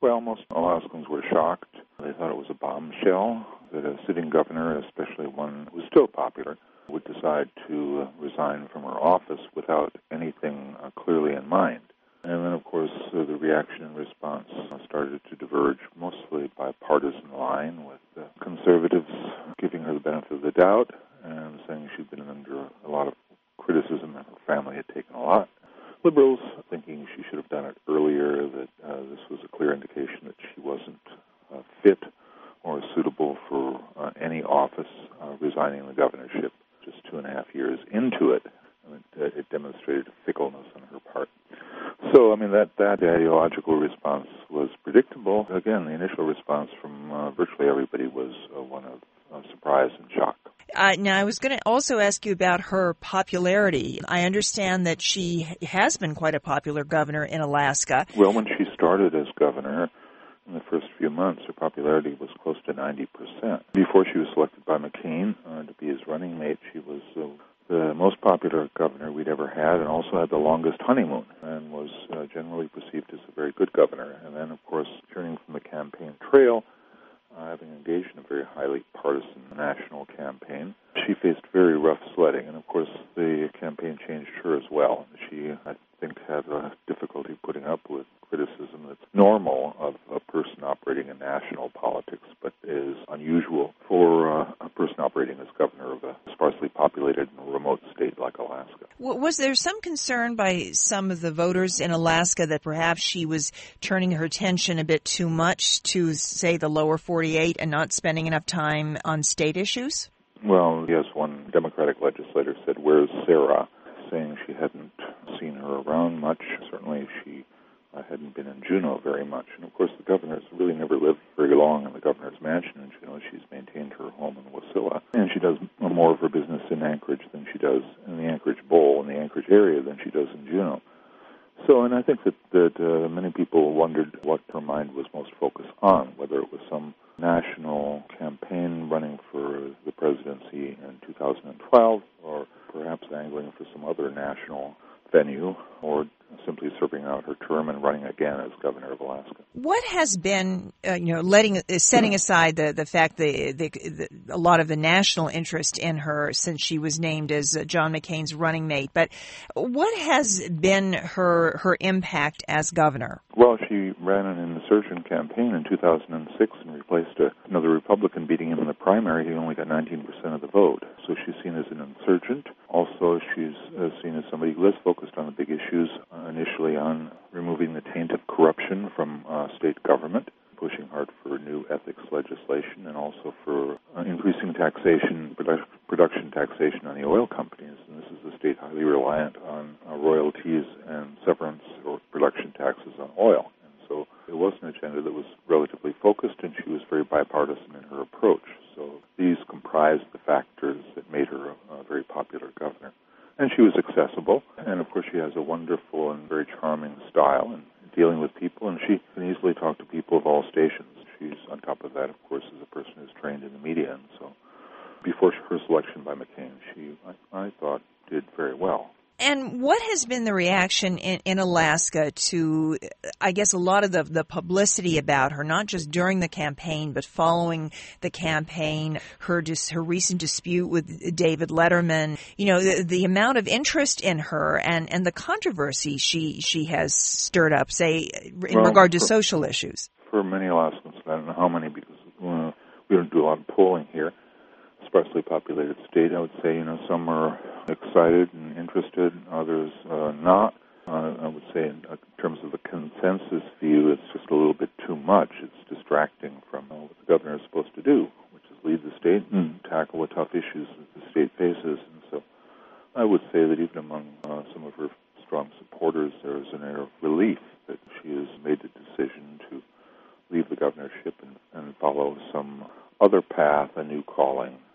Well, most Alaskans were shocked. They thought it was a bombshell that a sitting governor, especially one who was still popular, would decide to resign from her office without anything clearly in mind. And then, of course, the reaction and response started to diverge, mostly by partisan line, with conservatives giving her the benefit of the doubt and saying she'd been under a lot of criticism and her family had taken a lot. Liberals thinking she should have done it earlier, that this was a clear indication that she wasn't fit or suitable for any office, resigning the governorship just 2.5 years into it. It demonstrated fickleness on her part. So, that ideological response was predictable. Again, the initial response from virtually everybody was one of surprise and shock. Now, I was going to also ask you about her popularity. I understand that she has been quite a popular governor in Alaska. Well, when she started as governor, in the first few months, her popularity was close to 90%. Before she was selected by McCain to be his running mate, she was the most popular governor we'd ever had, and also had the longest honeymoon, and was generally perceived as a very good governor. And then, of course, turning from the campaign trail, having engaged in a very highly partisan national campaign, she faced very rough sledding, and of course the campaign changed her as well. She, I think, had difficulty putting up with criticism that's normal of a person operating in national politics, but is unusual for a person operating as governor of a sparsely populated and remote state like Alaska. Was there some concern by some of the voters in Alaska that perhaps she was turning her attention a bit too much to, say, the lower 48 and not spending enough time on state issues? Well, yes, one Democratic legislator said, "Where's Sarah?" saying she hadn't seen her around much. Certainly she hadn't been in Juneau very much. And, of course, the governor's really never lived very long in the governor's mansion in Juneau. She's maintained her home in Wasilla. And she does more of her business in Anchorage than she does in the Anchorage Bowl, in the Anchorage area, than she does in Juneau. So, and I think that many people wondered what her mind was most focused on, whether it was some national campaign running for the presidency in 2012, or perhaps angling for some other national venue, or simply serving out her term and running again as governor of Alaska. What has been, setting aside the fact that a lot of the national interest in her since she was named as John McCain's running mate, but what has been her impact as governor? Well, she ran an insurgent campaign in 2006 and replaced another Republican, beating him in the primary. He only got 19% of the vote. So she's seen as an insurgent. Also, she's seen as somebody who is focused on the big issues, initially on removing the taint of corruption from state government, pushing hard for new ethics legislation, and also for increasing taxation, production taxation on the oil companies. And this is a state highly reliant on royalties and severance or production taxes on oil. And so it was an agenda that was relatively focused, and she was very bipartisan in her approach. So these comprised the factors that made her a very popular governor. And she was accessible, and of course she has a wonderful and very charming style in dealing with people, and she can easily talk to people of all stations. She's, on top of that, of course, is a person who's trained in the media, and so before her selection by McCain, she, I thought, did very well. And what has been the reaction in Alaska to, I guess, a lot of the publicity about her, not just during the campaign, but following the campaign, her recent dispute with David Letterman, the amount of interest in her and the controversy she has stirred up, say, in regard to social issues? For many Alaskans, I don't know how many, because we don't do a lot of polling here, sparsely populated state, I would say, some are excited and interested, others not. I would say in terms of the consensus view, it's just a little bit too much. It's distracting from what the governor is supposed to do, which is lead the state and tackle the tough issues that the state faces. And so I would say that even among some of her strong supporters, there is an air of relief that she has made the decision to leave the governorship and follow some other path, a new calling.